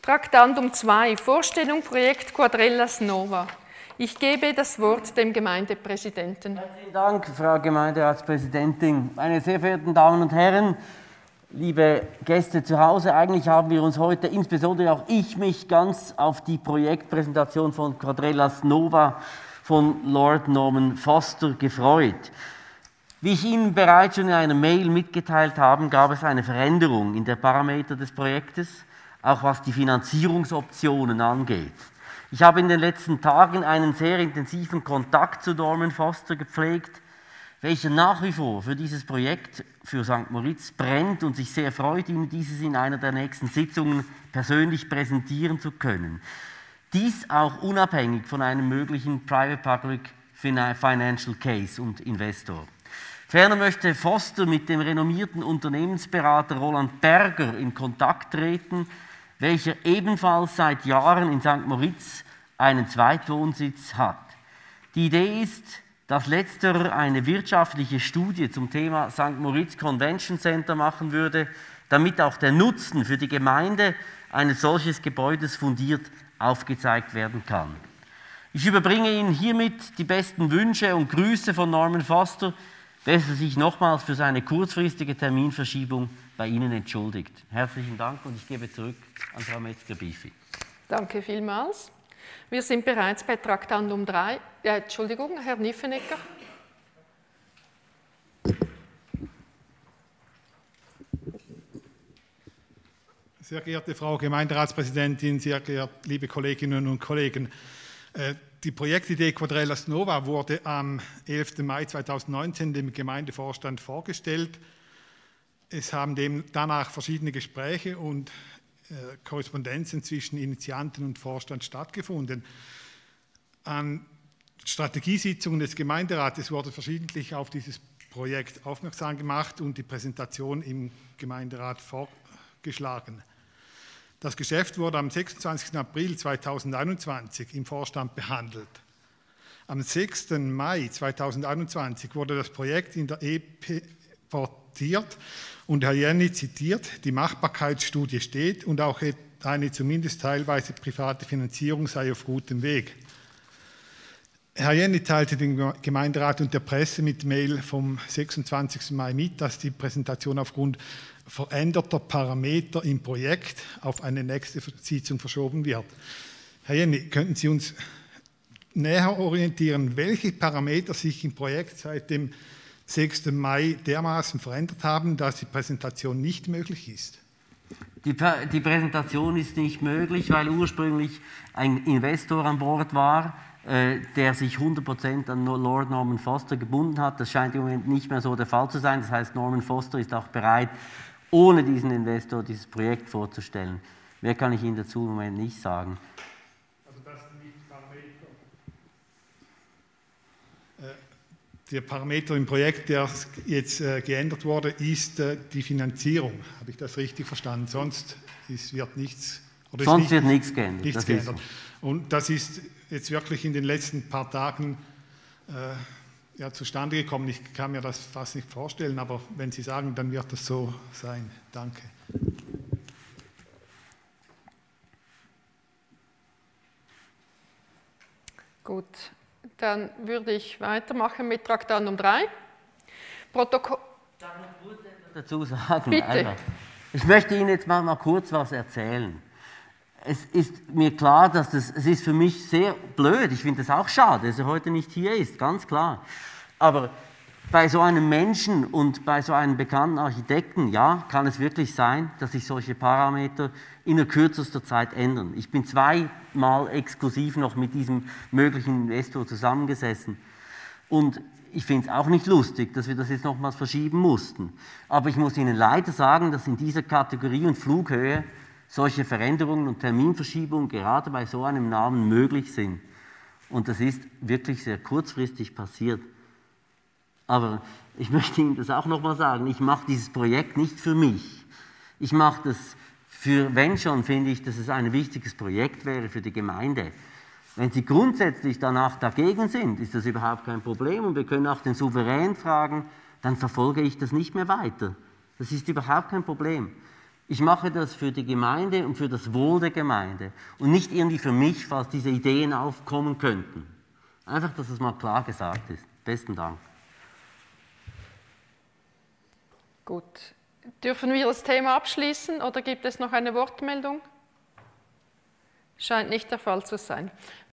Traktandum 2, Vorstellung Projekt Quadrellas Nova. Ich gebe das Wort dem Gemeindepräsidenten. Herzlichen Dank, Frau Gemeinderatspräsidentin. Meine sehr verehrten Damen und Herren, liebe Gäste zu Hause, eigentlich haben wir uns heute, insbesondere auch ich, mich ganz auf die Projektpräsentation von Quadrellas Nova von Lord Norman Foster gefreut. Wie ich Ihnen bereits schon in einer Mail mitgeteilt habe, gab es eine Veränderung in der Parameter des Projektes, auch was die Finanzierungsoptionen angeht. Ich habe in den letzten Tagen einen sehr intensiven Kontakt zu Norman Foster gepflegt, welcher nach wie vor für dieses Projekt für St. Moritz brennt und sich sehr freut, Ihnen dieses in einer der nächsten Sitzungen persönlich präsentieren zu können. Dies auch unabhängig von einem möglichen Private-Public Financial Case und Investor. Ferner möchte Foster mit dem renommierten Unternehmensberater Roland Berger in Kontakt treten, welcher ebenfalls seit Jahren in St. Moritz einen Zweitwohnsitz hat. Die Idee ist, dass letzterer eine wirtschaftliche Studie zum Thema St. Moritz Convention Center machen würde, damit auch der Nutzen für die Gemeinde eines solches Gebäudes fundiert aufgezeigt werden kann. Ich überbringe Ihnen hiermit die besten Wünsche und Grüße von Norman Foster, welcher sich nochmals für seine kurzfristige Terminverschiebung bei Ihnen entschuldigt. Herzlichen Dank und ich gebe zurück an Frau Metzger-Bifi. Danke vielmals. Wir sind bereits bei Traktandum 3. Entschuldigung, Herr Nyffenegger. Sehr geehrte Frau Gemeinderatspräsidentin, sehr geehrte liebe Kolleginnen und Kollegen, die Projektidee Quadrellas Nova wurde am 11. Mai 2019 dem Gemeindevorstand vorgestellt. Es haben danach verschiedene Gespräche und Korrespondenzen zwischen Initianten und Vorstand stattgefunden. An Strategiesitzungen des Gemeinderates wurde verschiedentlich auf dieses Projekt aufmerksam gemacht und die Präsentation im Gemeinderat vorgeschlagen. Das Geschäft wurde am 26. April 2021 im Vorstand behandelt. Am 6. Mai 2021 wurde das Projekt in der EP portiert und Herr Jenny zitiert, die Machbarkeitsstudie steht und auch eine zumindest teilweise private Finanzierung sei auf gutem Weg. Herr Jenny teilte dem Gemeinderat und der Presse mit Mail vom 26. Mai mit, dass die Präsentation aufgrund veränderter Parameter im Projekt auf eine nächste Sitzung verschoben wird. Herr Jenny, könnten Sie uns näher orientieren, welche Parameter sich im Projekt seit dem 6. Mai dermaßen verändert haben, dass die Präsentation nicht möglich ist? Die Präsentation ist nicht möglich, weil ursprünglich ein Investor an Bord war, der sich 100% an Lord Norman Foster gebunden hat. Das scheint im Moment nicht mehr so der Fall zu sein. Das heißt, Norman Foster ist auch bereit, ohne diesen Investor dieses Projekt vorzustellen. Mehr kann ich Ihnen dazu im Moment nicht sagen. Also das sind nicht Parameter. Der Parameter im Projekt, der jetzt geändert wurde, ist die Finanzierung. Habe ich das richtig verstanden? Sonst wird nichts... Sonst wird nichts geändert. Nichts geändert. Und das ist jetzt wirklich in den letzten paar Tagen zustande gekommen. Ich kann mir das fast nicht vorstellen, aber wenn Sie sagen, dann wird das so sein. Danke. Gut, dann würde ich weitermachen mit Traktandum 3. Protokoll. Darf ich kurz etwas dazu sagen? Bitte. Also, ich möchte Ihnen jetzt mal kurz was erzählen. Es ist mir klar, dass es ist für mich sehr blöd, ich finde es auch schade, dass er heute nicht hier ist, ganz klar. Aber bei so einem Menschen und bei so einem bekannten Architekten, ja, kann es wirklich sein, dass sich solche Parameter in kürzester Zeit ändern. Ich bin zweimal exklusiv noch mit diesem möglichen Investor zusammengesessen und ich finde es auch nicht lustig, dass wir das jetzt nochmals verschieben mussten. Aber ich muss Ihnen leider sagen, dass in dieser Kategorie und Flughöhe solche Veränderungen und Terminverschiebungen gerade bei so einem Namen möglich sind. Und das ist wirklich sehr kurzfristig passiert. Aber ich möchte Ihnen das auch nochmal sagen, ich mache dieses Projekt nicht für mich. Ich mache das für, wenn schon, finde ich, dass es ein wichtiges Projekt wäre für die Gemeinde. Wenn Sie grundsätzlich danach dagegen sind, ist das überhaupt kein Problem und wir können auch den Souverän fragen, dann verfolge ich das nicht mehr weiter. Das ist überhaupt kein Problem. Ich mache das für die Gemeinde und für das Wohl der Gemeinde und nicht irgendwie für mich, falls diese Ideen aufkommen könnten. Einfach, dass es mal klar gesagt ist. Besten Dank. Gut. Dürfen wir das Thema abschließen oder gibt es noch eine Wortmeldung? Scheint nicht der Fall zu sein.